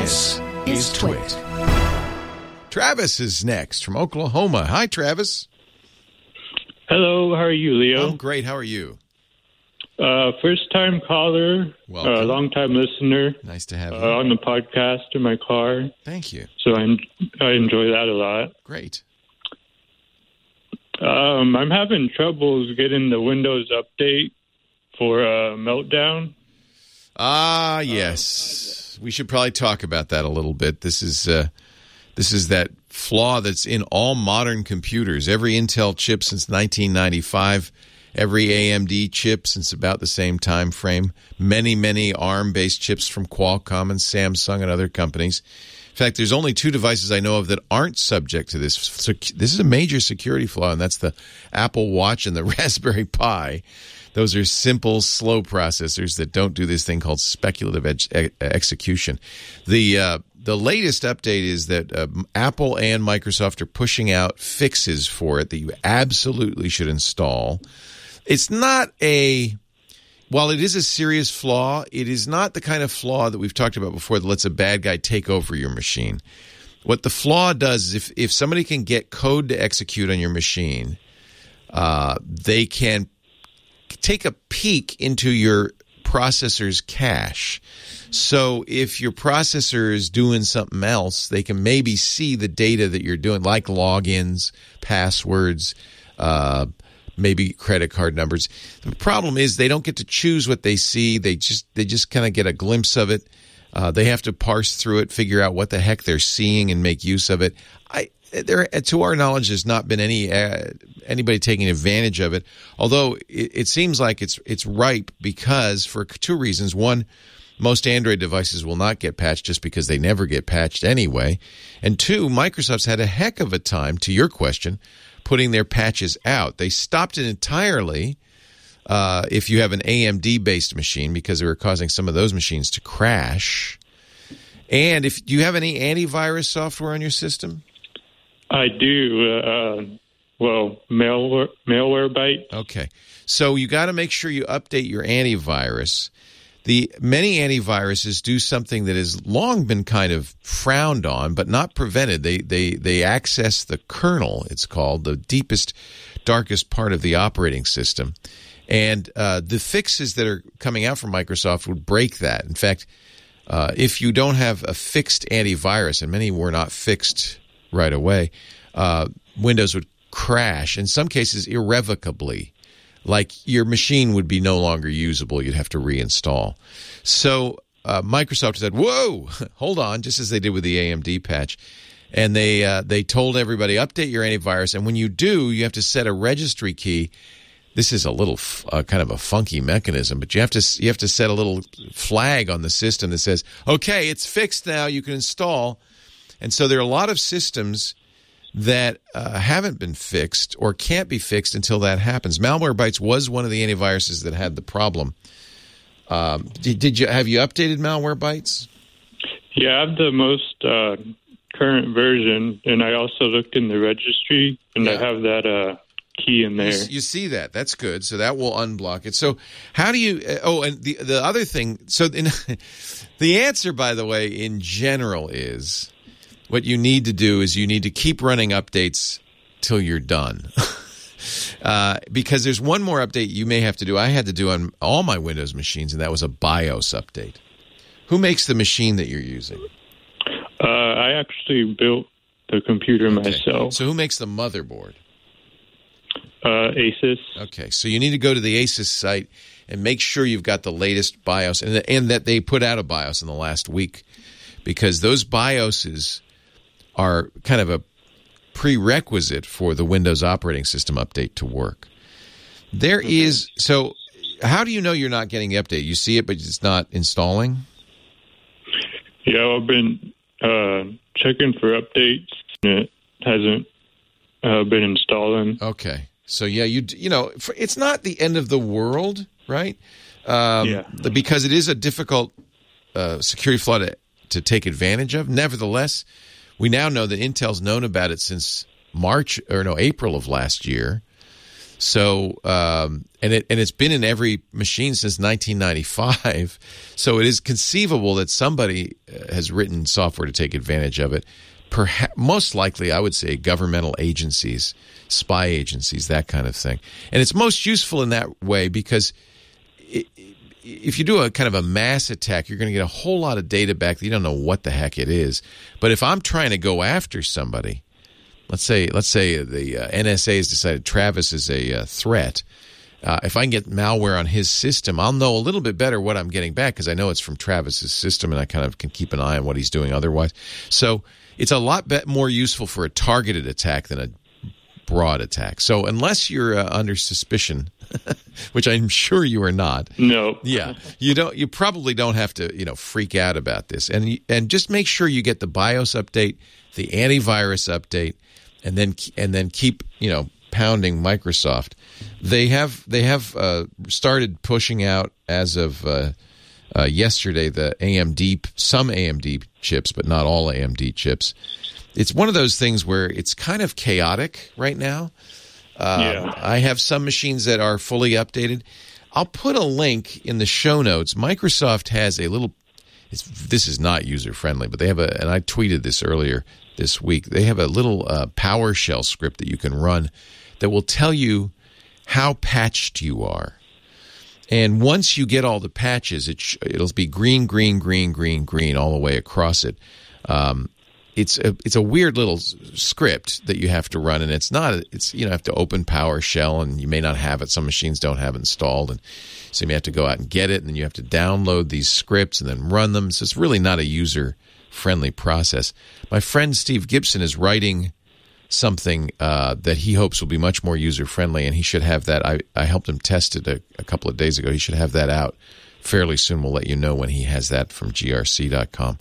This is Twit. Travis is next from Oklahoma. Hi, Travis. Hello, how are you, Leo? I'm great. How are you? First-time caller, long-time listener. Nice to have you. On the podcast in my car. Thank you. So I enjoy that a lot. Great. I'm having troubles getting the Windows update for Meltdown. Yes. We should probably talk about that a little bit. This is that flaw that's in all modern computers. Every Intel chip since 1995, every AMD chip since about the same time frame, many ARM-based chips from Qualcomm and Samsung and other companies. In fact, there's only two devices I know of that aren't subject to this. So this is a major security flaw, and that's the Apple Watch and the Raspberry Pi. Those are simple, slow processors that don't do this thing called speculative execution. The latest update is that Apple and Microsoft are pushing out fixes for it that you absolutely should install. It's not while it is a serious flaw, it is not the kind of flaw that we've talked about before that lets a bad guy take over your machine. What the flaw does is if somebody can get code to execute on your machine, they can take a peek into your processor's cache. So if your processor is doing something else, they can maybe see the data that you're doing, like logins, passwords, maybe credit card numbers. The problem is they don't get to choose what they see. They just kind of get a glimpse of it. They have to parse through it, figure out what the heck they're seeing, and make use of it. To our knowledge, there's not been anybody taking advantage of it. Although it seems like it's ripe because for two reasons. One, most Android devices will not get patched just because they never get patched anyway. And two, Microsoft's had a heck of a time, to your question, putting their patches out. They stopped it entirely if you have an AMD-based machine because they were causing some of those machines to crash. And do you have any antivirus software on your system? I do. Malwarebytes. Okay. So you got to make sure you update your antivirus. Many antiviruses do something that has long been kind of frowned on, but not prevented. They access the kernel, it's called, the deepest, darkest part of the operating system. And the fixes that are coming out from Microsoft would break that. In fact, if you don't have a fixed antivirus, and many were not fixed right away, Windows would crash, in some cases irrevocably. Like your machine would be no longer usable. You'd have to reinstall. So Microsoft said, whoa, hold on, just as they did with the AMD patch. And they told everybody, update your antivirus. And when you do, you have to set a registry key. This is a little kind of a funky mechanism, but you have to set a little flag on the system that says, okay, it's fixed now, you can install. And so there are a lot of systems that haven't been fixed or can't be fixed until that happens. Malwarebytes was one of the antiviruses that had the problem. Have you updated Malwarebytes? Yeah, I have the most current version, and I also looked in the registry, and I have that key in there. You see that. That's good. So that will unblock it. So how do you and the other thing, so the answer, by the way, in general is what you need to do is you need to keep running updates till you're done. Because there's one more update you may have to do. I had to do on all my Windows machines, and that was a BIOS update. Who makes the machine that you're using? I actually built the computer myself. So who makes the motherboard? Asus. Okay, so you need to go to the Asus site and make sure you've got the latest BIOS, and that they put out a BIOS in the last week, because those BIOSes are kind of a prerequisite for the Windows operating system update to work. So how do you know you're not getting the update? You see it, but it's not installing? Yeah, I've been checking for updates, and it hasn't been installing. Okay. So, yeah, it's not the end of the world, right? Because it is a difficult security flaw to take advantage of. Nevertheless, we now know that Intel's known about it since April of last year. So, and it's been in every machine since 1995. So it is conceivable that somebody has written software to take advantage of it. Perhaps, most likely, I would say governmental agencies, spy agencies, that kind of thing. And it's most useful in that way because if you do a kind of a mass attack, you're going to get a whole lot of data back that you don't know what the heck it is. But if I'm trying to go after somebody, let's say the NSA has decided Travis is a threat. If I can get malware on his system, I'll know a little bit better what I'm getting back because I know it's from Travis's system, and I kind of can keep an eye on what he's doing otherwise. So it's a lot more useful for a targeted attack than a broad attack. So unless you're under suspicion, which I'm sure you are not. No. Yeah, you probably don't have to freak out about this, and just make sure you get the BIOS update, the antivirus update, and then keep pounding Microsoft. They have started pushing out as of yesterday the some AMD chips, but not all AMD chips. It's one of those things where it's kind of chaotic right now. I have some machines that are fully updated. I'll put a link in the show notes. Microsoft has a little. This is not user friendly, but they have and I tweeted this earlier this week. They have a little PowerShell script that you can run that will tell you how patched you are. And once you get all the patches, it'll be green, green, green, green, green all the way across it. It's a weird little script that you have to run, and you have to open PowerShell, and you may not have it. Some machines don't have it installed, and so you may have to go out and get it, and then you have to download these scripts and then run them. So it's really not a user-friendly process. My friend Steve Gibson is writing something that he hopes will be much more user-friendly, and he should have that. I helped him test it a couple of days ago. He should have that out fairly soon. We'll let you know when he has that from grc.com.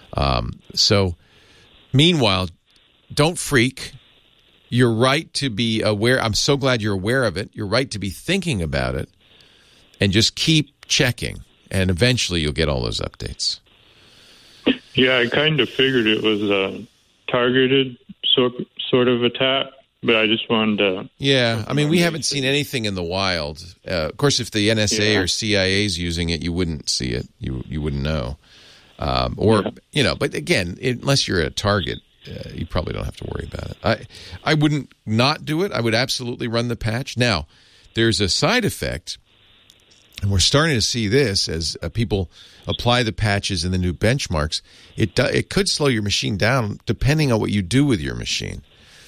So meanwhile, don't freak. You're right to be aware. I'm so glad you're aware of it. You're right to be thinking about it, and just keep checking, and eventually you'll get all those updates. Yeah, I kind of figured it was a targeted sort of attack, but I just wanted to... Yeah, I mean, we haven't seen anything in the wild. Of course, if the NSA or CIA is using it, you wouldn't see it. You wouldn't know. But again, unless you're a target, you probably don't have to worry about it. I wouldn't not do it. I would absolutely run the patch. Now, there's a side effect, and we're starting to see this as people apply the patches and the new benchmarks. It could slow your machine down depending on what you do with your machine.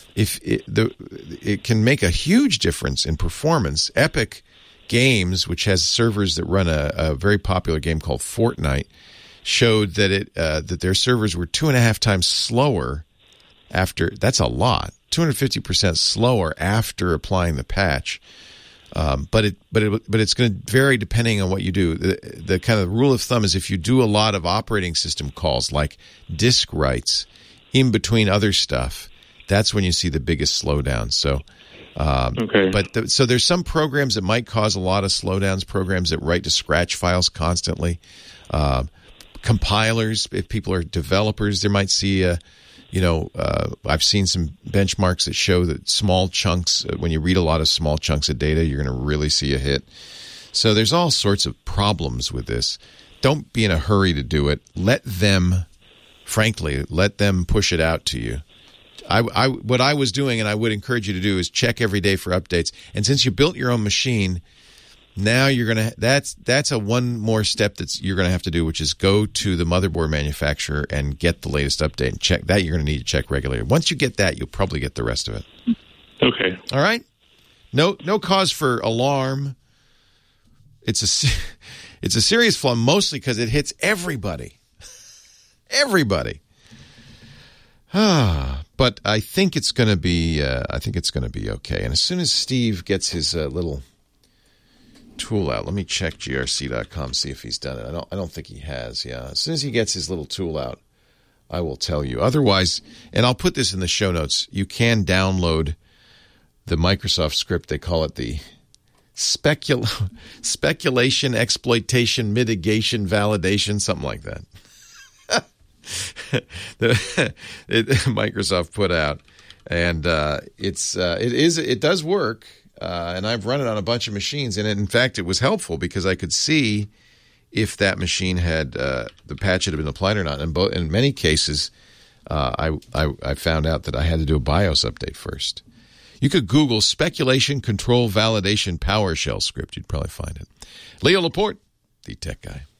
It can make a huge difference in performance. Epic Games, which has servers that run a very popular game called Fortnite, showed that that their servers were 2.5 times slower after. That's a lot, 250% slower after applying the patch. But it's going to vary depending on what you do. The kind of rule of thumb is if you do a lot of operating system calls like disk writes in between other stuff, that's when you see the biggest slowdown. So. Okay. So there's some programs that might cause a lot of slowdowns. Programs that write to scratch files constantly. Compilers, if people are developers, they might see I've seen some benchmarks that show that small chunks, when you read a lot of small chunks of data, you're going to really see a hit. So there's all sorts of problems with this. Don't be in a hurry to do it. Let them push it out to you. What I was doing, and I would encourage you to do, is check every day for updates. And since you built your own machine, now you're gonna that's a one more step you're gonna have to do, which is go to the motherboard manufacturer and get the latest update and check that. You're gonna need to check regularly. Once you get that, you'll probably get the rest of it. Okay. All right. No cause for alarm. It's a serious flaw, mostly because it hits everybody. Everybody. But I think it's going to be. Okay. And as soon as Steve gets his little tool out, let me check grc.com, see if he's done it. I don't think he has. Yeah. As soon as he gets his little tool out, I will tell you. Otherwise, and I'll put this in the show notes. You can download the Microsoft script. They call it the speculation, exploitation, mitigation, validation, something like that. Microsoft put out, and it does work. and I've run it on a bunch of machines. And in fact, it was helpful because I could see if that machine had the patch had been applied or not. And in many cases, I found out that I had to do a BIOS update first. You could Google speculation control validation PowerShell script. You'd probably find it. Leo Laporte, the Tech Guy.